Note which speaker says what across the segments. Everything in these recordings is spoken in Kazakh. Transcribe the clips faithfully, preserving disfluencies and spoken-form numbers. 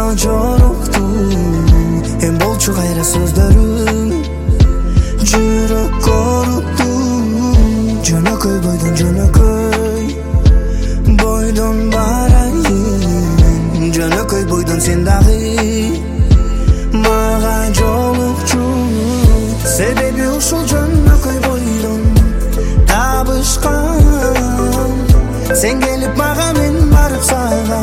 Speaker 1: жорокту эм болчу кайра сөздөрүм жүрөк корукту жөнөкөй бойдон жөнөкөй бойдон барайын жөнөкөй бойдон сен дагы мага жолукчу себеби ушул жөнөкөй бойдон табышкан сен келип мага мен барып сага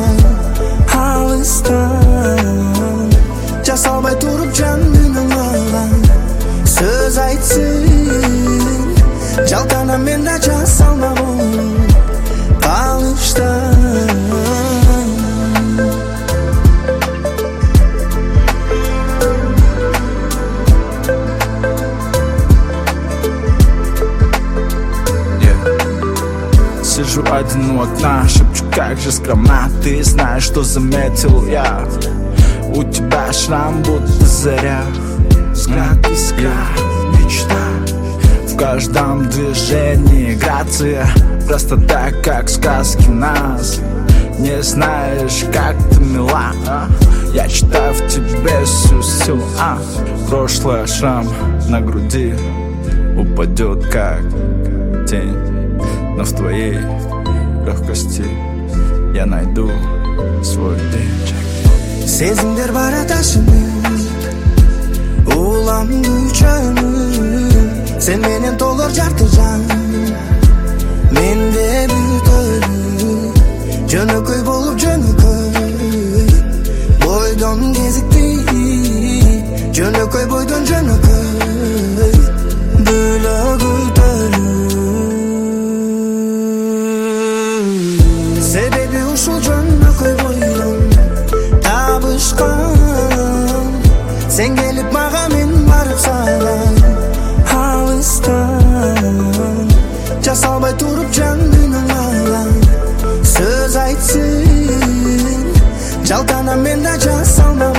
Speaker 1: алыстан жасалбай туруп жандын ага сөз айтсын жалтанам мен да жасалма болуп калыштан
Speaker 2: Сижу один у окна, шепчу, как же скромна. Ты знаешь, что заметил я. У тебя шрам, будто заря. Взгляд искра, мечта. В каждом движении грация. Просто так, как в сказке нас. Не знаешь, как ты мила, а? Я читаю в тебе всю силу, а? Прошлое шрам на груди упадет, как тень. Но в твоей легкости я найду свой день.
Speaker 1: Сезимдер бара ташынып улам күчөнүп сен менен толор жарты жан менде бүт өлүп жөнөкөй болуп жөнөкөй бойдон кезиктей жөнөкөй бойдон жөнөкөй бөлөгөй себеби ушул жөнөкөй бойдон табышкан сен келип мага мен барып сага алыстан жасалбай туруп жандын ага сөз айтсын жалтанам мен да жасалма